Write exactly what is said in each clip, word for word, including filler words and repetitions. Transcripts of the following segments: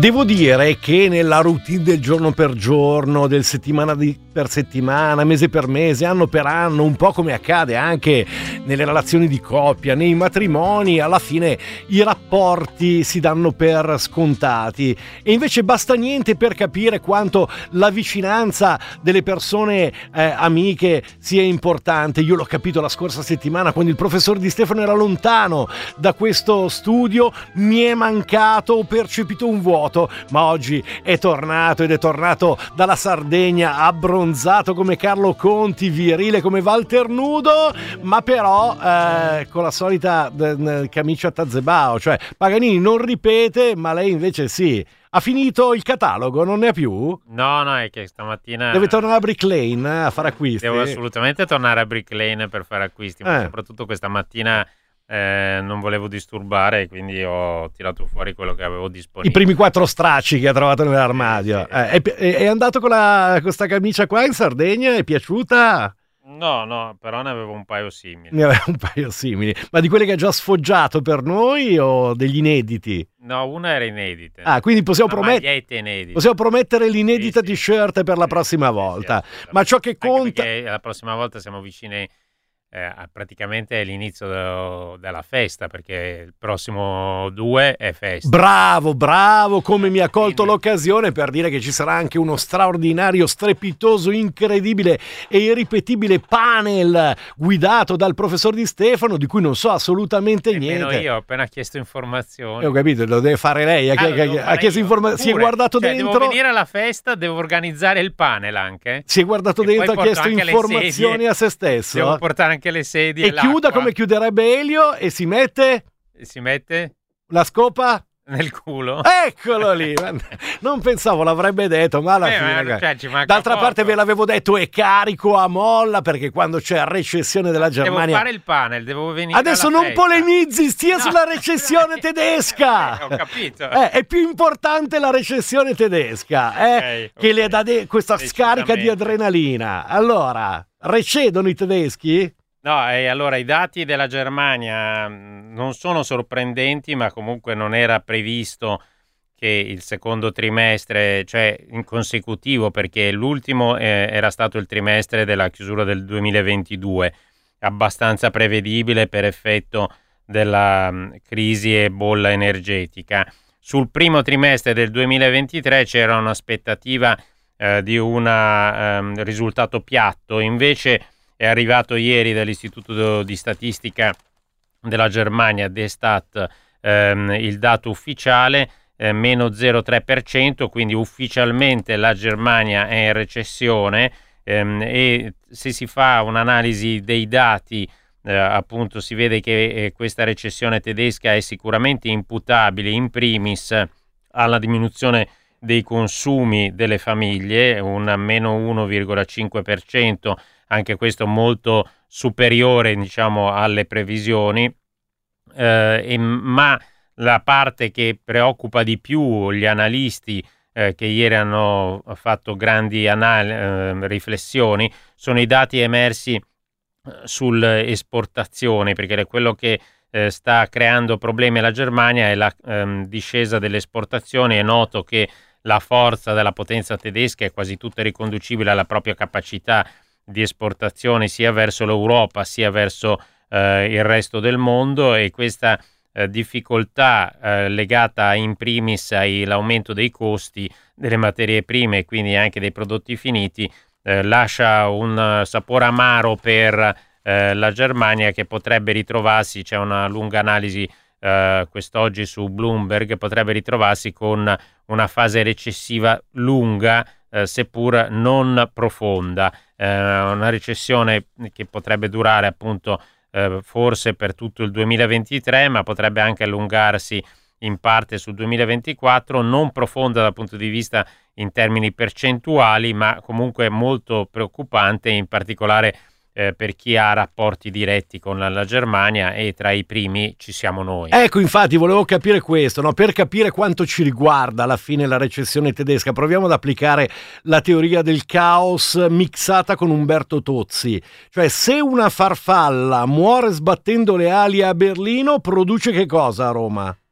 Devo dire che nella routine del giorno per giorno, del settimana di, per settimana, mese per mese, anno per anno, un po' come accade anche nelle relazioni di coppia, nei matrimoni, alla fine i rapporti si danno per scontati e invece basta niente per capire quanto la vicinanza delle persone eh, amiche sia importante. Io l'ho capito la scorsa settimana quando il professor Di Stefano era lontano da questo studio, mi è mancato, ho percepito un vuoto. Ma oggi è tornato ed è tornato dalla Sardegna abbronzato come Carlo Conti, virile come Walter Nudo, ma però eh, con la solita eh, camicia Tazebao, cioè Paganini non ripete ma lei invece sì. Ha finito il catalogo? Non ne ha più? No, no, è che stamattina deve tornare a Brick Lane a fare acquisti. Devo assolutamente tornare a Brick Lane per fare acquisti, ma eh. soprattutto questa mattina Eh, non volevo disturbare, quindi ho tirato fuori quello che avevo disponibile. I primi quattro stracci che ha trovato nell'armadio. Sì, sì, sì. Eh, è, è andato con la, questa camicia qua in Sardegna? È piaciuta? No, no, però ne avevo un paio simili. Ne aveva un paio simili. Ma di quelli che ha già sfoggiato per noi o degli inediti? No, una era inedita. Ah, quindi possiamo, promet- possiamo promettere l'inedita sì, t-shirt per la sì, prossima sì, volta. Sì, Ma ciò che conta... Anche la prossima volta siamo vicini... Eh, praticamente è l'inizio de- della festa, perché il prossimo due è festa. Bravo, bravo, come mi ha colto Quindi... l'occasione per dire che ci sarà anche uno straordinario, strepitoso, incredibile e irripetibile panel guidato dal professor Di Stefano, di cui non so assolutamente Nemmeno niente. io ho appena chiesto informazioni. E ho capito, lo deve fare lei. Ha, allora, ha chiesto informazioni, si è guardato cioè, dentro. Devo venire alla festa, devo organizzare il panel anche. Si è guardato e dentro, ha chiesto informazioni sedie, a se stesso. Devo portare anche le sedie e chiuda come chiuderebbe Elio e si mette e si mette la scopa nel culo. Eccolo lì. Non pensavo l'avrebbe detto, ma alla eh, fine ma, cioè, d'altra poco. parte ve l'avevo detto, è carico a molla, perché quando c'è la recessione della Germania devo fare il panel, devo venire adesso alla non festa. polemizzi, stia no. sulla recessione tedesca. eh, ho capito eh, è più importante la recessione tedesca eh, okay, che okay. le dà de- questa scarica di adrenalina. Allora, recedono i tedeschi? No, e allora i dati della Germania non sono sorprendenti, ma comunque non era previsto che il secondo trimestre, cioè in consecutivo, perché l'ultimo eh, era stato il trimestre della chiusura del duemilaventidue, abbastanza prevedibile per effetto della um, crisi e bolla energetica. Sul primo trimestre del duemilaventitré c'era un'aspettativa eh, di un um, risultato piatto, invece è arrivato ieri dall'Istituto di Statistica della Germania, Destat, ehm, il dato ufficiale, eh, meno zero virgola tre per cento, quindi ufficialmente la Germania è in recessione ehm, e se si fa un'analisi dei dati, eh, appunto si vede che eh, questa recessione tedesca è sicuramente imputabile in primis alla diminuzione dei consumi delle famiglie, un meno uno virgola cinque per cento, anche questo molto superiore, diciamo, alle previsioni, eh, e, ma la parte che preoccupa di più gli analisti eh, che ieri hanno fatto grandi anal- eh, riflessioni sono i dati emersi eh, sulle esportazioni, perché quello che eh, sta creando problemi alla Germania è la ehm, discesa delle esportazioni. È noto che la forza della potenza tedesca è quasi tutta riconducibile alla propria capacità di esportazione sia verso l'Europa sia verso eh, il resto del mondo, e questa eh, difficoltà eh, legata in primis all'aumento dei costi delle materie prime e quindi anche dei prodotti finiti eh, lascia un uh, sapore amaro per eh, la Germania, che potrebbe ritrovarsi, c'è una lunga analisi eh, quest'oggi su Bloomberg, potrebbe ritrovarsi con una fase recessiva lunga, eh, seppur non profonda. Eh, una recessione che potrebbe durare appunto eh, forse per tutto il duemilaventitré, ma potrebbe anche allungarsi in parte sul duemilaventiquattro, non profonda dal punto di vista in termini percentuali, ma comunque molto preoccupante, in particolare eh, per chi ha rapporti diretti con la, la Germania, e tra i primi ci siamo noi. Ecco, infatti volevo capire questo, no? Per capire quanto ci riguarda alla fine la recessione tedesca, proviamo ad applicare la teoria del caos mixata con Umberto Tozzi. Cioè, se una farfalla muore sbattendo le ali a Berlino, produce che cosa a Roma?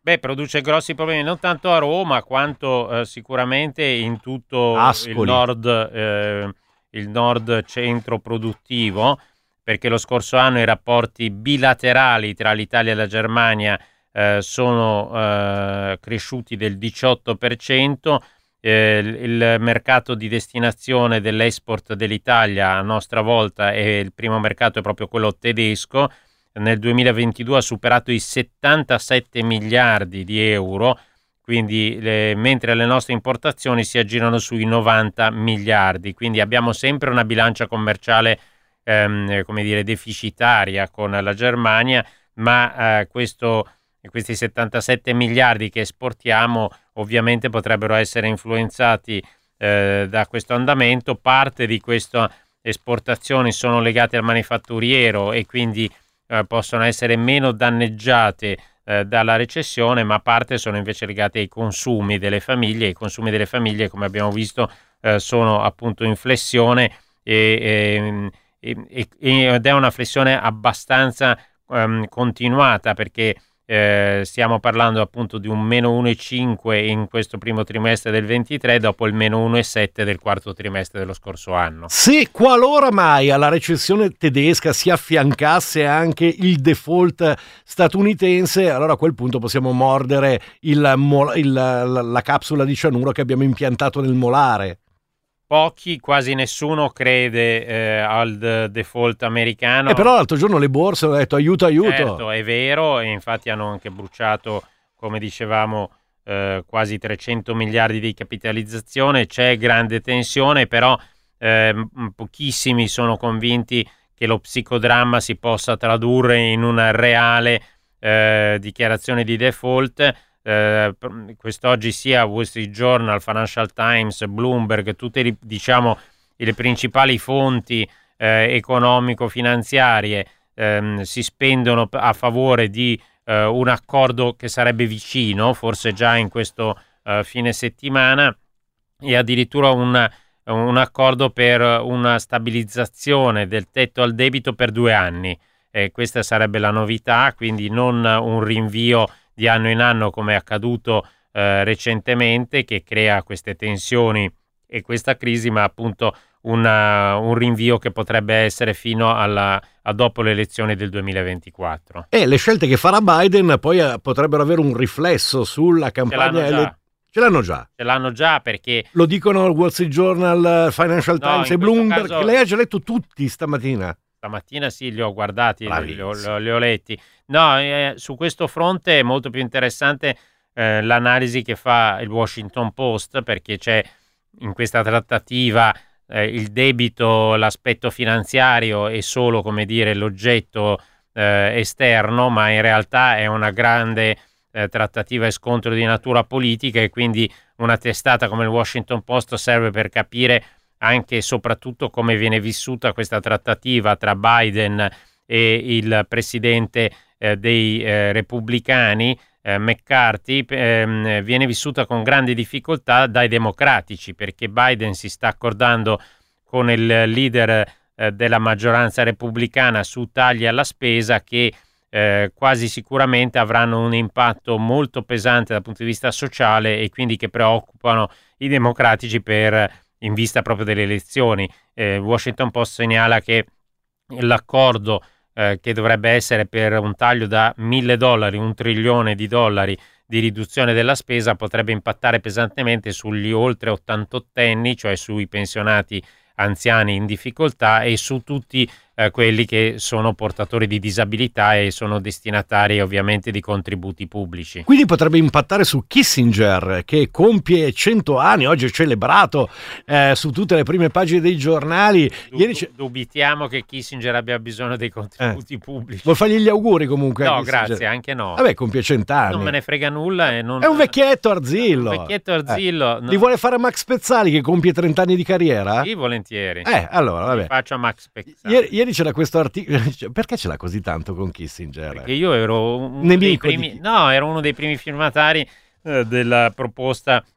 Beh, produce grossi problemi non tanto a Roma quanto eh, sicuramente in tutto Ascoli. il nord, eh, il nord centro produttivo, perché lo scorso anno i rapporti bilaterali tra l'Italia e la Germania eh, sono eh, cresciuti del diciotto per cento. Eh, il mercato di destinazione dell'export dell'Italia a nostra volta è il primo mercato, è proprio quello tedesco. Nel duemilaventidue ha superato i settantasette miliardi di euro, quindi le, mentre le nostre importazioni si aggirano sui novanta miliardi, quindi abbiamo sempre una bilancia commerciale ehm, come dire, deficitaria con la Germania, ma eh, questo, questi settantasette miliardi che esportiamo ovviamente potrebbero essere influenzati eh, da questo andamento. Parte di queste esportazioni sono legate al manifatturiero e quindi Eh, possono essere meno danneggiate eh, dalla recessione, ma parte sono invece legate ai consumi delle famiglie. I consumi delle famiglie, come abbiamo visto, eh, sono appunto in flessione e, e, e, ed è una flessione abbastanza ehm, continuata, perché eh, stiamo parlando appunto di un meno uno virgola cinque in questo primo trimestre del ventitré dopo il meno uno virgola sette del quarto trimestre dello scorso anno. Se qualora mai alla recessione tedesca si affiancasse anche il default statunitense, allora a quel punto possiamo mordere il, il, la, la capsula di cianuro che abbiamo impiantato nel molare. Pochi, quasi nessuno crede eh, al de- default americano. Eh, però l'altro giorno le borse hanno detto aiuto, aiuto. Certo, è vero, e infatti hanno anche bruciato, come dicevamo, eh, quasi trecento miliardi di capitalizzazione. C'è grande tensione, però eh, pochissimi sono convinti che lo psicodramma si possa tradurre in una reale eh, dichiarazione di default. Eh, quest'oggi sia Wall Street Journal, Financial Times, Bloomberg, tutte le, diciamo, le principali fonti eh, economico-finanziarie ehm, si spendono a favore di eh, un accordo che sarebbe vicino, forse già in questo eh, fine settimana, e addirittura un, un accordo per una stabilizzazione del tetto al debito per due anni. Eh, questa sarebbe la novità, quindi non un rinvio di anno in anno come è accaduto eh, recentemente, che crea queste tensioni e questa crisi, ma appunto una, un rinvio che potrebbe essere fino alla, a dopo le elezioni del duemilaventiquattro. E le scelte che farà Biden poi eh, potrebbero avere un riflesso sulla campagna elettorale. Ce l'hanno già. Ce l'hanno già perché... Lo dicono il Wall Street Journal, Financial no, Times e Bloomberg, caso... che lei ha già letto tutti stamattina. Stamattina sì, li ho guardati, li ho, li ho letti. No, eh, su questo fronte è molto più interessante eh, l'analisi che fa il Washington Post, perché c'è in questa trattativa eh, il debito, l'aspetto finanziario è solo, come dire, l'oggetto eh, esterno, ma in realtà è una grande eh, trattativa e scontro di natura politica, e quindi una testata come il Washington Post serve per capire anche e soprattutto come viene vissuta questa trattativa tra Biden e il presidente eh, dei eh, repubblicani, eh, McCarthy. ehm, viene vissuta con grandi difficoltà dai democratici, perché Biden si sta accordando con il leader eh, della maggioranza repubblicana su tagli alla spesa che eh, quasi sicuramente avranno un impatto molto pesante dal punto di vista sociale, e quindi che preoccupano i democratici per in vista proprio delle elezioni. eh, Washington Post segnala che l'accordo eh, che dovrebbe essere per un taglio da mille dollari, un trilione di dollari di riduzione della spesa, potrebbe impattare pesantemente sugli oltre ottantottenni, cioè sui pensionati anziani in difficoltà, e su tutti eh, quelli che sono portatori di disabilità e sono destinatari ovviamente di contributi pubblici. Quindi potrebbe impattare su Kissinger, che compie cento anni, oggi è celebrato eh, su tutte le prime pagine dei giornali. Du- Ieri c- dubitiamo che Kissinger abbia bisogno dei contributi eh. pubblici. Vuol fargli gli auguri comunque? No, grazie, anche no. Vabbè, compie cent'anni. Non me ne frega nulla. E non... È un vecchietto arzillo. Un vecchietto arzillo. Eh. No. Li vuole fare Max Pezzali, che compie trent'anni di carriera? Sì, volentieri. Eh, allora, vabbè. Li faccio a Max Pezzali. Ieri, ieri c'era questo articolo. Perché ce l'ha così tanto con Kissinger? Perché io ero uno Nemico dei primi... di... No, ero uno dei primi firmatari eh, della proposta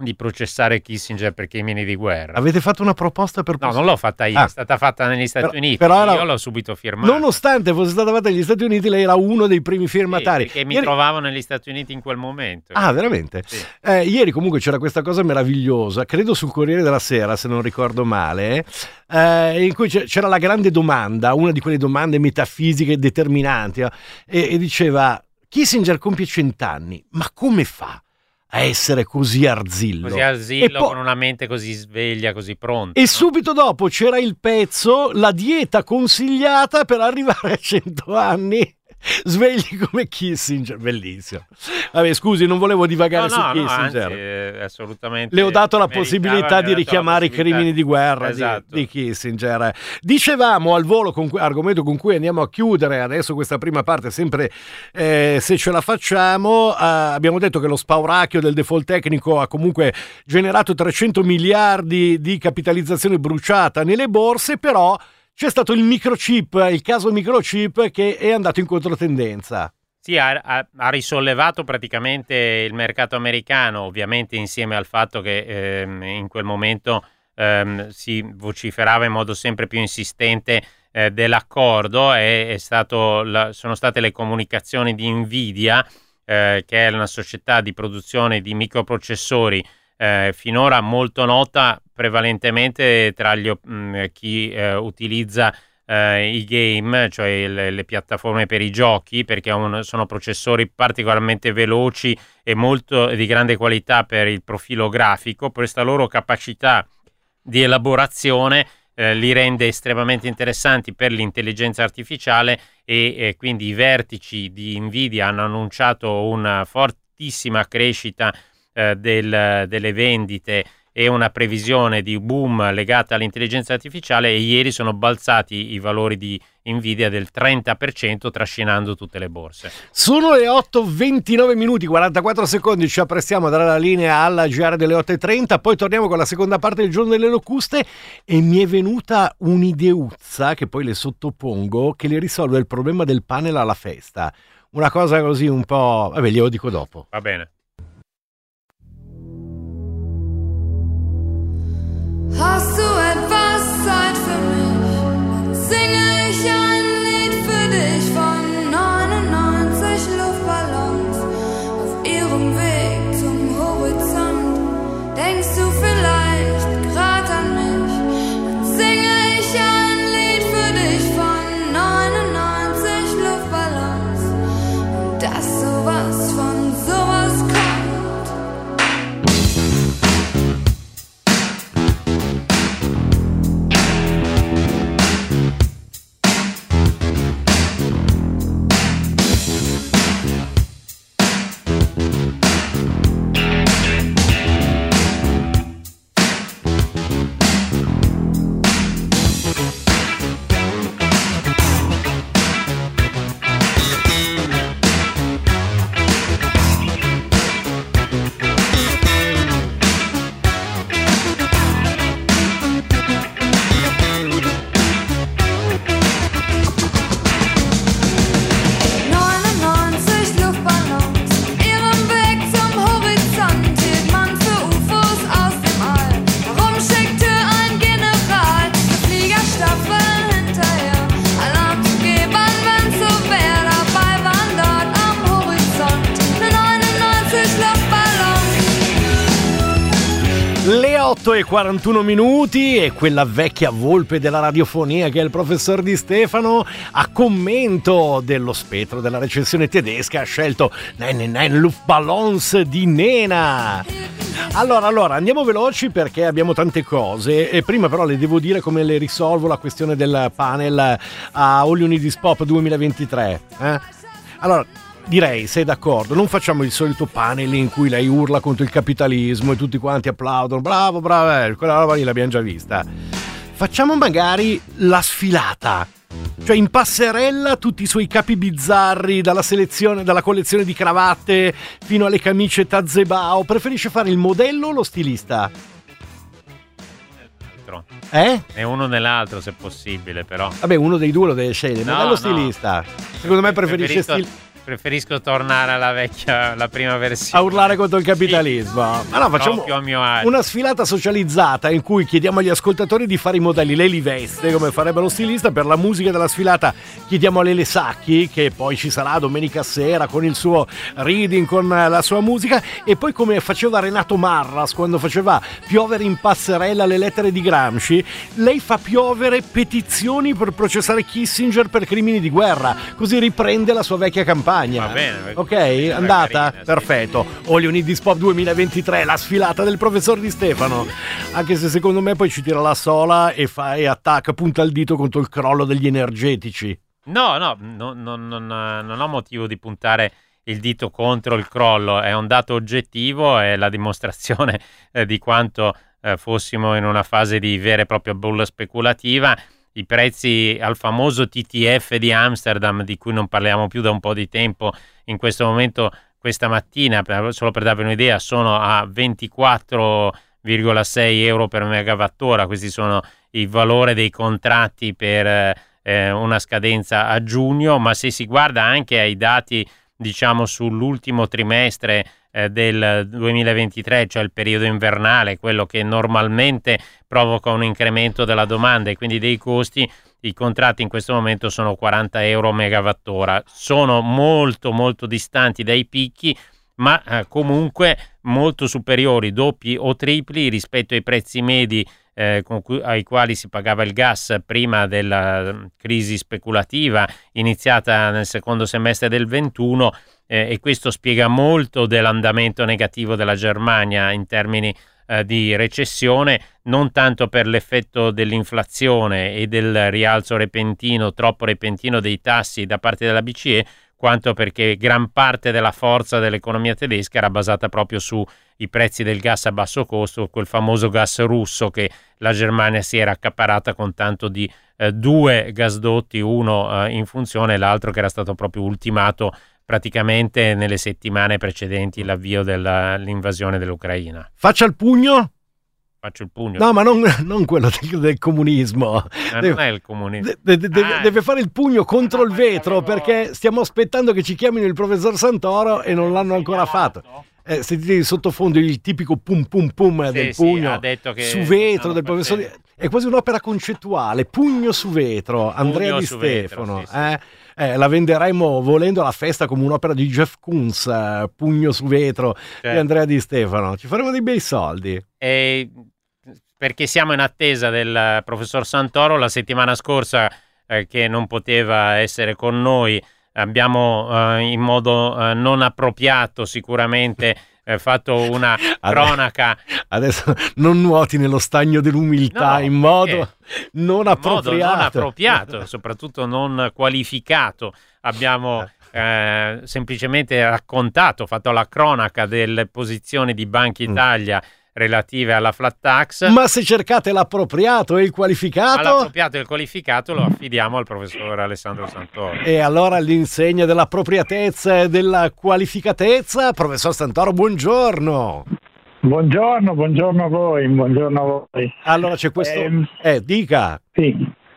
di processare Kissinger per crimini di guerra. Avete fatto una proposta per... No, non l'ho fatta io, ah. è stata fatta negli Stati però, Uniti, però era... io l'ho subito firmata. Nonostante fosse stata fatta negli Stati Uniti, lei era uno dei primi firmatari. Sì, perché mi ieri... trovavo negli Stati Uniti in quel momento. Ah, veramente? Sì. Eh, ieri comunque c'era questa cosa meravigliosa, credo sul Corriere della Sera, se non ricordo male, eh, in cui c'era la grande domanda, una di quelle domande metafisiche determinanti, eh, e, e diceva: Kissinger compie cent'anni, ma come fa a essere così arzillo? Così arzillo, po- con una mente così sveglia, così pronta. E no? subito dopo c'era il pezzo, la dieta consigliata per arrivare a cento anni svegli come Kissinger. Bellissimo. Vabbè, scusi, non volevo divagare no, su no, Kissinger. No, anzi, assolutamente le ho dato la meritava, possibilità di richiamare i crimini di guerra, esatto. di, di Kissinger. Dicevamo al volo, con cui, argomento con cui andiamo a chiudere adesso questa prima parte, sempre eh, se ce la facciamo, eh, abbiamo detto che lo spauracchio del default tecnico ha comunque generato trecento miliardi di capitalizzazione bruciata nelle borse, però c'è stato il microchip, il caso microchip, che è andato in controtendenza. Sì, ha, ha, ha risollevato praticamente il mercato americano, ovviamente insieme al fatto che ehm, in quel momento ehm, si vociferava in modo sempre più insistente eh, dell'accordo, e è stato la, sono state le comunicazioni di Nvidia, eh, che è una società di produzione di microprocessori eh, finora molto nota prevalentemente tra gli, mh, chi eh, utilizza eh, i game, cioè le, le piattaforme per i giochi, perché un, sono processori particolarmente veloci e molto di grande qualità per il profilo grafico. Questa loro capacità di elaborazione eh, li rende estremamente interessanti per l'intelligenza artificiale, e eh, quindi i vertici di Nvidia hanno annunciato una fortissima crescita eh, del, delle vendite e una previsione di boom legata all'intelligenza artificiale, e ieri sono balzati i valori di Nvidia del trenta per cento, trascinando tutte le borse. Sono le otto e ventinove minuti, quarantaquattro secondi, ci apprestiamo a dare la linea alla G R delle otto e trenta, poi torniamo con la seconda parte del giorno delle locuste, e mi è venuta un'ideuzza che poi le sottopongo, che le risolve il problema del panel alla festa. Una cosa così un po'... vabbè, glielo dico dopo. Va bene. Hast du etwas Zeit für mich? Singe ich ein Lied für dich von neunundneunzig Luftballons auf ihrem Weg zum Horizont. Denkst du vielleicht grad an mich? Dann singe ich ein Lied für dich von neunundneunzig Luftballons, und dass sowas von sowas kommt. otto e quarantuno minuti, e quella vecchia volpe della radiofonia che è il professor Di Stefano, a commento dello spettro della recensione tedesca, ha scelto novantanove Luftballons di Nena. Allora, allora, andiamo veloci perché abbiamo tante cose, e prima però le devo dire come le risolvo la questione del panel a All You Need Is Pop duemilaventitré. Eh? Allora, direi, sei d'accordo, non facciamo il solito panel in cui lei urla contro il capitalismo e tutti quanti applaudono, bravo, bravo, eh, quella roba lì l'abbiamo già vista. Facciamo magari la sfilata, cioè in passerella tutti i suoi capi bizzarri, dalla selezione, dalla collezione di cravatte fino alle camicie Tazebao. Preferisce fare il modello o lo stilista? Eh? È uno nell'altro se possibile, però. Vabbè, uno dei due lo deve scegliere, No, modello no. stilista. Secondo me preferisce Preferisco- stil- preferisco tornare alla vecchia, la prima versione. A urlare contro il capitalismo. Sì. Ma no, facciamo Proprio a mio agio. una sfilata socializzata in cui chiediamo agli ascoltatori di fare i modelli. Lei li veste come farebbe lo stilista. Per la musica della sfilata chiediamo a Lele Sacchi, che poi ci sarà domenica sera con il suo reading, con la sua musica. E poi, come faceva Renato Marras quando faceva piovere in passerella le lettere di Gramsci, lei fa piovere petizioni per processare Kissinger per crimini di guerra, così riprende la sua vecchia campagna. Va bene. Ok, andata? Carina, sì. Perfetto. All You Need Is Pop duemilaventitré, la sfilata del professor Di Stefano. Anche se secondo me poi ci tira la sola e fa e attacca, punta il dito contro il crollo degli energetici. No, no, no, no, non, non ho motivo di puntare il dito contro il crollo, è un dato oggettivo, è la dimostrazione eh, di quanto eh, fossimo in una fase di vera e propria bolla speculativa. I prezzi al famoso T T F di Amsterdam, di cui non parliamo più da un po' di tempo, in questo momento, questa mattina, per, solo per darvi un'idea, sono a ventiquattro virgola sei euro per megawattora. Questi sono il valore dei contratti per eh, una scadenza a giugno, ma se si guarda anche ai dati, diciamo, sull'ultimo trimestre eh, del duemilaventitré, cioè il periodo invernale, quello che normalmente provoca un incremento della domanda e quindi dei costi, i contratti in questo momento sono quaranta euro megawattora. Sono molto molto distanti dai picchi, ma eh, comunque molto superiori, doppi o tripli rispetto ai prezzi medi eh, con cui, ai quali si pagava il gas prima della crisi speculativa iniziata nel secondo semestre del ventuno, eh, e questo spiega molto dell'andamento negativo della Germania in termini eh, di recessione, non tanto per l'effetto dell'inflazione e del rialzo repentino, troppo repentino dei tassi da parte della B C E, quanto perché gran parte della forza dell'economia tedesca era basata proprio sui prezzi del gas a basso costo, quel famoso gas russo che la Germania si era accaparata con tanto di eh, due gasdotti, uno eh, in funzione e l'altro che era stato proprio ultimato praticamente nelle settimane precedenti l'avvio dell'invasione dell'Ucraina. Faccia il pugno? Faccio il pugno. No, ma non, non quello del, del comunismo. Ma deve, non è il comunismo. De, de, de, ah, deve fare il pugno contro no, il vetro, avevo... perché stiamo aspettando che ci chiamino il professor Santoro e non l'hanno ancora fatto. Eh, sentite di sottofondo il tipico pum pum pum sì, del sì, pugno ha detto che su vetro del facendo. professor. È quasi un'opera concettuale. Pugno su vetro, Andrea Pugno Di su Stefano. vetro, sì, eh? Eh, la venderemo volendo alla festa come un'opera di Jeff Koons, eh, Pugno su vetro Certo. di Andrea Di Stefano. Ci faremo dei bei soldi. E perché siamo in attesa del professor Santoro. La settimana scorsa, eh, che non poteva essere con noi, abbiamo eh, in modo eh, non appropriato sicuramente eh, fatto una cronaca. Adesso non nuoti nello stagno dell'umiltà, No, in modo eh, non in appropriato. modo non appropriato, soprattutto non qualificato. Abbiamo eh, semplicemente raccontato, fatto la cronaca delle posizioni di Banca Italia relative alla flat tax. Ma se cercate l'appropriato e il qualificato, All'appropriato e il qualificato lo affidiamo al professor Alessandro Santoro. e allora all'insegna dell'appropriatezza e della qualificatezza, professor Santoro, buongiorno. Buongiorno, buongiorno a voi, buongiorno a voi. Allora c'è questo... Ehm, Eh, dica. Sì.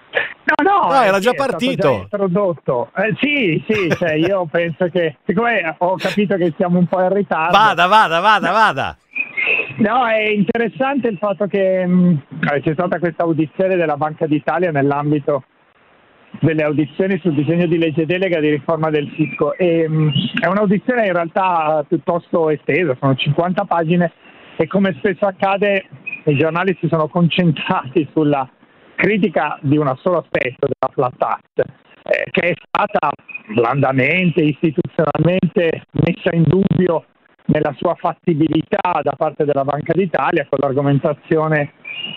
No, no, No, era eh, già sì, è stato partito. già introdotto. Eh, sì, sì, cioè io penso che, siccome ho capito che siamo un po' in ritardo. Vada, vada, vada, vada. No, è interessante il fatto che mh, c'è stata questa audizione della Banca d'Italia nell'ambito delle audizioni sul disegno di legge delega di riforma del fisco e mh, è un'audizione in realtà piuttosto estesa, sono cinquanta pagine e come spesso accade i giornali si sono concentrati sulla critica di un solo aspetto della flat tax, eh, che è stata blandamente, istituzionalmente messa in dubbio nella sua fattibilità da parte della Banca d'Italia, con l'argomentazione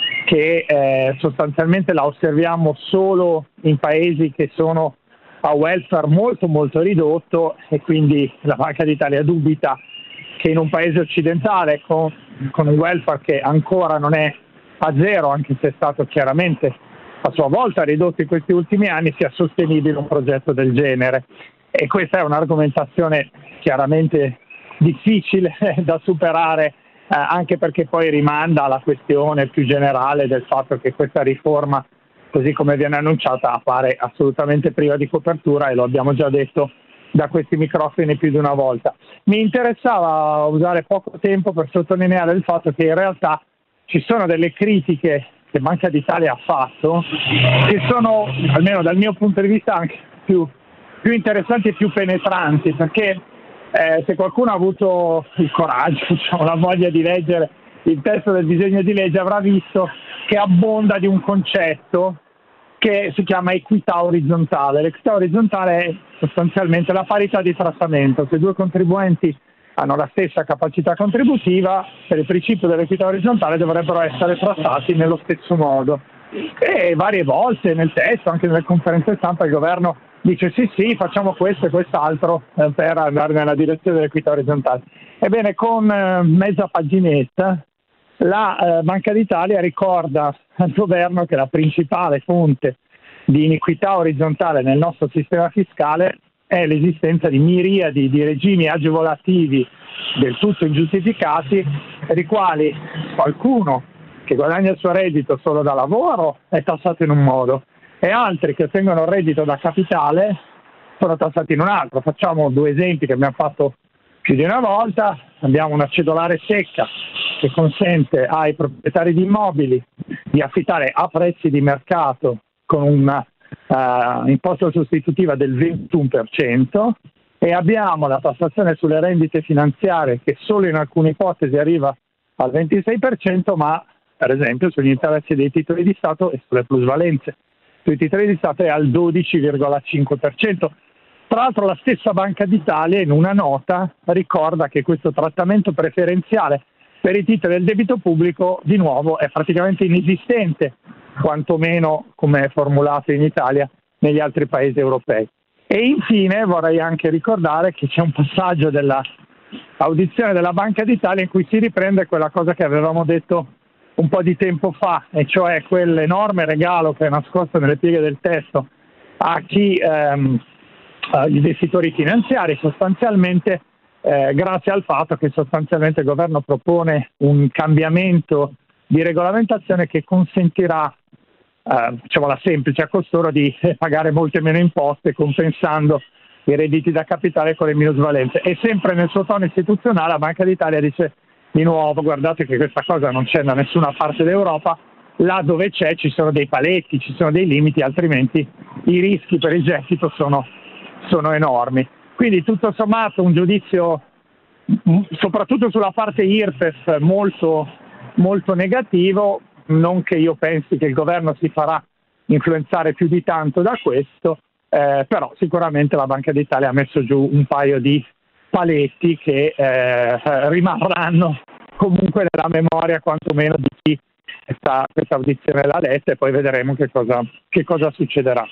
che eh, sostanzialmente la osserviamo solo in paesi che sono a welfare molto molto ridotto e quindi la Banca d'Italia dubita che in un paese occidentale con, con un welfare che ancora non è a zero, anche se è stato chiaramente a sua volta ridotto in questi ultimi anni, sia sostenibile un progetto del genere. E questa è un'argomentazione chiaramente difficile da superare, eh, anche perché poi rimanda alla questione più generale del fatto che questa riforma, così come viene annunciata, appare assolutamente priva di copertura e lo abbiamo già detto da questi microfoni più di una volta. Mi interessava usare poco tempo per sottolineare il fatto che in realtà ci sono delle critiche che Banca d'Italia ha fatto che sono, almeno dal mio punto di vista, anche più, più interessanti e più penetranti, perché eh, se qualcuno ha avuto il coraggio, diciamo, la voglia di leggere il testo del disegno di legge, avrà visto che abbonda di un concetto che si chiama equità orizzontale. L'equità orizzontale è sostanzialmente la parità di trattamento. Se due contribuenti hanno la stessa capacità contributiva, per il principio dell'equità orizzontale dovrebbero essere trattati nello stesso modo. E varie volte nel testo, anche nelle conferenze stampa, il governo dice sì sì, facciamo questo e quest'altro eh, per andare nella direzione dell'equità orizzontale. Ebbene, con eh, mezza paginetta la eh, Banca d'Italia ricorda al governo che la principale fonte di iniquità orizzontale nel nostro sistema fiscale è l'esistenza di miriadi di regimi agevolativi del tutto ingiustificati, per i quali qualcuno che guadagna il suo reddito solo da lavoro è tassato in un modo e altri che ottengono il reddito da capitale sono tassati in un altro. Facciamo due esempi che abbiamo fatto più di una volta. Abbiamo una cedolare secca che consente ai proprietari di immobili di affittare a prezzi di mercato con una uh, imposta sostitutiva del ventuno per cento, e abbiamo la tassazione sulle rendite finanziarie che solo in alcune ipotesi arriva al ventisei per cento, ma per esempio sugli interessi dei titoli di Stato e sulle plusvalenze sui titoli di Stato è al dodici virgola cinque per cento. Tra l'altro la stessa Banca d'Italia in una nota ricorda che questo trattamento preferenziale per i titoli del debito pubblico di nuovo è praticamente inesistente, quantomeno come è formulato in Italia negli altri paesi europei. E infine vorrei anche ricordare che c'è un passaggio della audizione della Banca d'Italia in cui si riprende quella cosa che avevamo detto un po' di tempo fa, e cioè quell'enorme regalo che è nascosto nelle pieghe del testo a chi ehm, agli investitori finanziari, sostanzialmente eh, grazie al fatto che sostanzialmente il governo propone un cambiamento di regolamentazione che consentirà eh, diciamo la semplice a costoro di pagare molte meno imposte, compensando i redditi da capitale con le minusvalenze. E sempre nel suo tono istituzionale la Banca d'Italia dice di nuovo: guardate che questa cosa non c'è da nessuna parte d'Europa, là dove c'è ci sono dei paletti, ci sono dei limiti, altrimenti i rischi per il gettito sono sono enormi. Quindi tutto sommato un giudizio soprattutto sulla parte I R P E F molto, molto negativo, non che io pensi che il governo si farà influenzare più di tanto da questo, eh, però sicuramente la Banca d'Italia ha messo giù un paio di paletti che eh, rimarranno comunque nella memoria quantomeno di chi questa, questa audizione l'ha letta, e poi vedremo che cosa, che cosa succederà.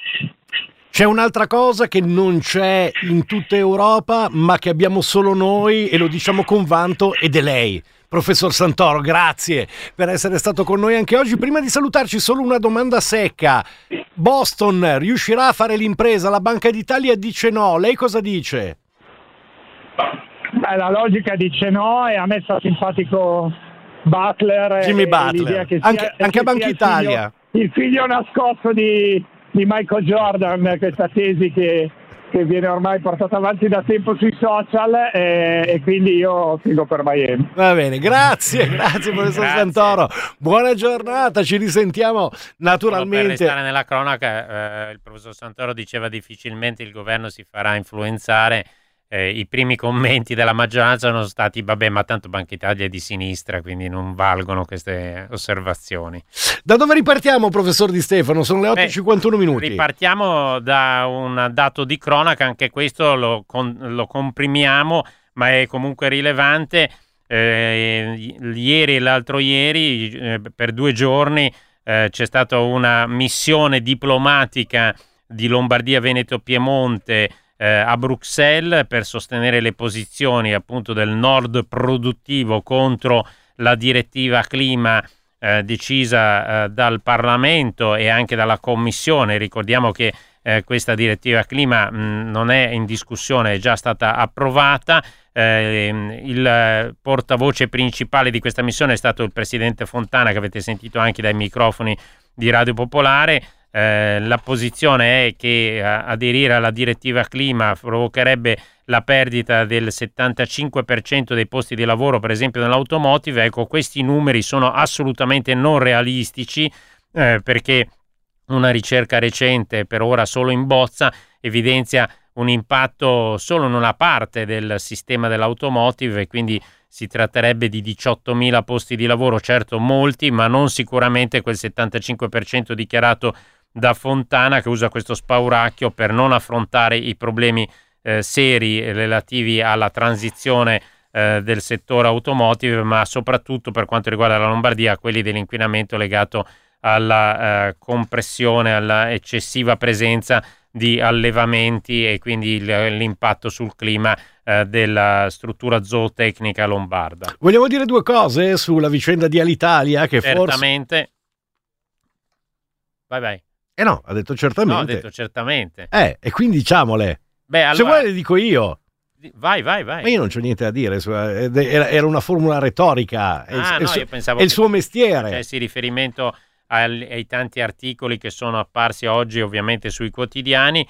C'è un'altra cosa che non c'è in tutta Europa, ma che abbiamo solo noi, e lo diciamo con vanto, ed è lei. Professor Santoro, grazie per essere stato con noi anche oggi. Prima di salutarci, solo una domanda secca. Boston riuscirà a fare l'impresa? La Banca d'Italia dice no. Lei cosa dice? Beh, la logica dice no, e a me sta simpatico Butler. Jimmy e Butler. Che anche sia, anche a Banca Italia. Il figlio, il figlio nascosto di... di Michael Jordan, questa tesi che, che viene ormai portata avanti da tempo sui social, e, e quindi io figo per Miami. Va bene, grazie, grazie professor grazie. Santoro, buona giornata, ci risentiamo naturalmente. Solo per restare nella cronaca, eh, il professor Santoro diceva difficilmente il governo si farà influenzare. Eh, i primi commenti della maggioranza sono stati vabbè, ma tanto Banca Italia è di sinistra, quindi non valgono queste osservazioni. Da dove ripartiamo, professor Di Stefano? Sono le otto e cinquantuno minuti. Ripartiamo da un dato di cronaca, anche questo lo, con, lo comprimiamo, ma è comunque rilevante. Eh, ieri e l'altro ieri, eh, per due giorni, eh, c'è stata una missione diplomatica di Lombardia, Veneto, Piemonte Eh, a Bruxelles per sostenere le posizioni appunto del nord produttivo contro la direttiva clima eh, decisa eh, dal Parlamento e anche dalla Commissione. Ricordiamo che eh, questa direttiva clima mh, non è in discussione, è già stata approvata. Eh, il portavoce principale di questa missione è stato il presidente Fontana, che avete sentito anche dai microfoni di Radio Popolare. Eh, la posizione è che a, aderire alla direttiva clima provocherebbe la perdita del settantacinque per cento dei posti di lavoro, per esempio nell'automotive. Ecco, questi numeri sono assolutamente non realistici, eh, perché una ricerca recente, per ora solo in bozza, evidenzia un impatto solo in una parte del sistema dell'automotive, e quindi si tratterebbe di diciottomila posti di lavoro, certo molti, ma non sicuramente quel settantacinque per cento dichiarato da Fontana, che usa questo spauracchio per non affrontare i problemi eh, seri relativi alla transizione eh, del settore automotive, ma soprattutto per quanto riguarda la Lombardia, quelli dell'inquinamento legato alla eh, compressione, alla eccessiva presenza di allevamenti e quindi il, l'impatto sul clima eh, della struttura zootecnica lombarda. Vogliamo dire due cose sulla vicenda di Alitalia, che certamente forse... vai vai eh no, ha detto certamente. no, ha detto certamente eh e quindi diciamole. Beh, allora... se vuoi le dico io. Vai, vai, vai. Ma io non c'ho niente da dire, era, era una formula retorica, è, ah, è, no, su, io pensavo è il che suo mestiere. Facessi riferimento ai, ai tanti articoli che sono apparsi oggi ovviamente sui quotidiani.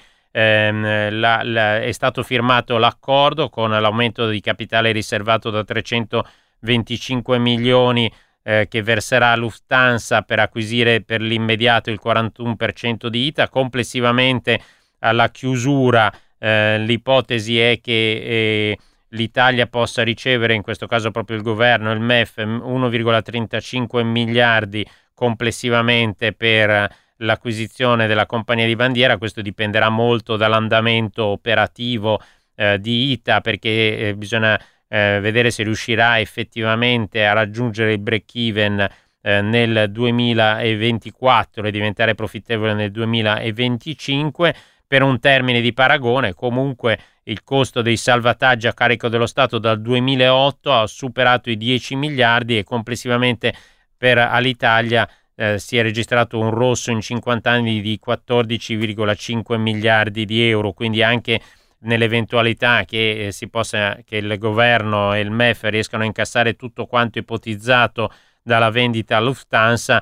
Eh, la, la, è stato firmato l'accordo con l'aumento di capitale riservato da trecentoventicinque milioni eh, che verserà Lufthansa per acquisire per l'immediato il quarantuno per cento di I T A. Complessivamente alla chiusura eh, l'ipotesi è che eh, l'Italia possa ricevere, in questo caso proprio il governo, il M E F, uno virgola trentacinque miliardi complessivamente per l'acquisizione della compagnia di bandiera. Questo dipenderà molto dall'andamento operativo eh, di I T A, perché eh, bisogna eh, vedere se riuscirà effettivamente a raggiungere il break even eh, nel duemilaventiquattro e diventare profittevole nel duemilaventicinque. Per un termine di paragone, comunque il costo dei salvataggi a carico dello Stato dal duemilaotto ha superato i dieci miliardi e complessivamente per Alitalia eh, si è registrato un rosso in cinquanta anni di quattordici virgola cinque miliardi di euro, quindi anche nell'eventualità che eh, si possa, che il governo e il M E F riescano a incassare tutto quanto ipotizzato dalla vendita a Lufthansa,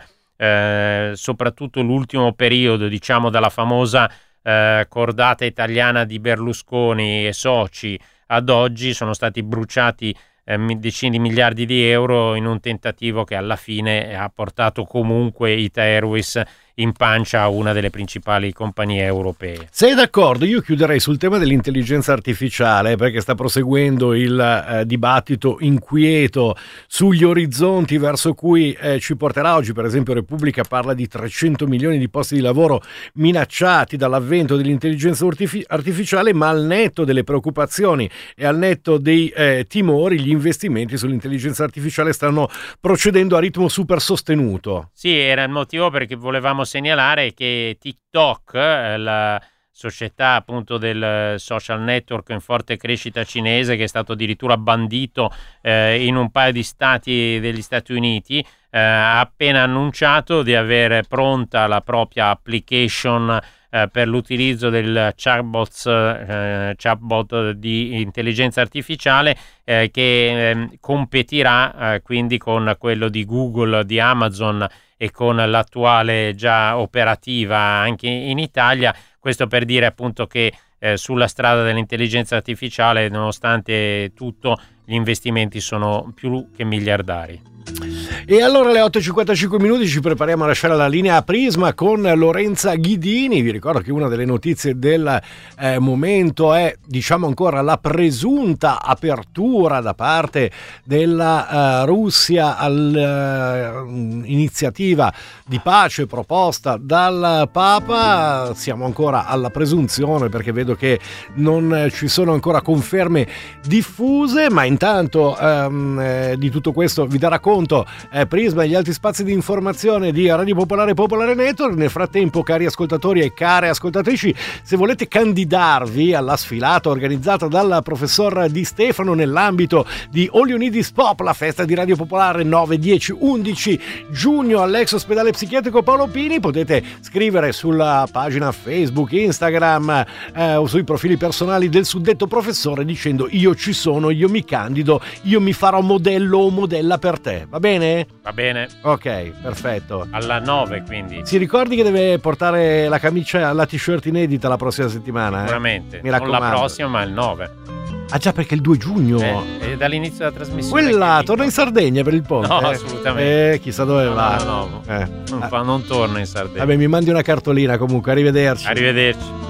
eh, soprattutto l'ultimo periodo, diciamo dalla famosa eh, cordata italiana di Berlusconi e soci ad oggi, sono stati bruciati eh, decine di miliardi di euro in un tentativo che alla fine ha portato comunque Ita Airways in pancia a una delle principali compagnie europee. Sei d'accordo? Io chiuderei sul tema dell'intelligenza artificiale, perché sta proseguendo il eh, dibattito inquieto sugli orizzonti verso cui eh, ci porterà. Oggi per esempio Repubblica parla di trecento milioni di posti di lavoro minacciati dall'avvento dell'intelligenza artific- artificiale, ma al netto delle preoccupazioni e al netto dei eh, timori, gli investimenti sull'intelligenza artificiale stanno procedendo a ritmo super sostenuto. Sì, era il motivo perché volevamo segnalare che TikTok, la società appunto del social network in forte crescita cinese, che è stato addirittura bandito eh, in un paio di stati degli Stati Uniti, eh, ha appena annunciato di avere pronta la propria application eh, per l'utilizzo del chatbot, eh, chatbot di intelligenza artificiale eh, che eh, competirà eh, quindi con quello di Google, di Amazon e con l'attuale già operativa anche in Italia. Questo per dire appunto che eh, sulla strada dell'intelligenza artificiale, nonostante tutto, gli investimenti sono più che miliardari. E allora alle otto e cinquantacinque minuti ci prepariamo a lasciare la linea a Prisma con Lorenza Ghidini. Vi ricordo che una delle notizie del eh, momento è, diciamo ancora, la presunta apertura da parte della uh, Russia all'iniziativa uh, di pace proposta dal Papa. Siamo ancora alla presunzione, perché vedo che non ci sono ancora conferme diffuse, ma intanto um, eh, di tutto questo vi darà conto eh, Prisma e gli altri spazi di informazione di Radio Popolare e Popolare Network. Nel frattempo, cari ascoltatori e care ascoltatrici, se volete candidarvi alla sfilata organizzata dal professor Di Stefano nell'ambito di All You Need Is Pop, la festa di Radio Popolare nove, dieci, undici giugno all'ex ospedale psichiatrico Paolo Pini, potete scrivere sulla pagina Facebook, Instagram eh, o sui profili personali del suddetto professore dicendo: io ci sono, io mi candido, io mi farò modello o modella per te, va bene? Va bene. Ok, perfetto. Alla nove quindi. Si ricordi che deve portare la camicia, la t-shirt inedita la prossima settimana? Sicuramente. Eh? Mi Non raccomando. la prossima, ma il nove. Ah già, perché è il due giugno. Eh, è dall'inizio della trasmissione. Quella, che torna in Sardegna per il ponte? No, eh? assolutamente. Eh, chissà dove No, va. no, no, no. Eh. Non, Ah. fa, non torna in Sardegna. Vabbè, mi mandi una cartolina comunque, arrivederci. Arrivederci.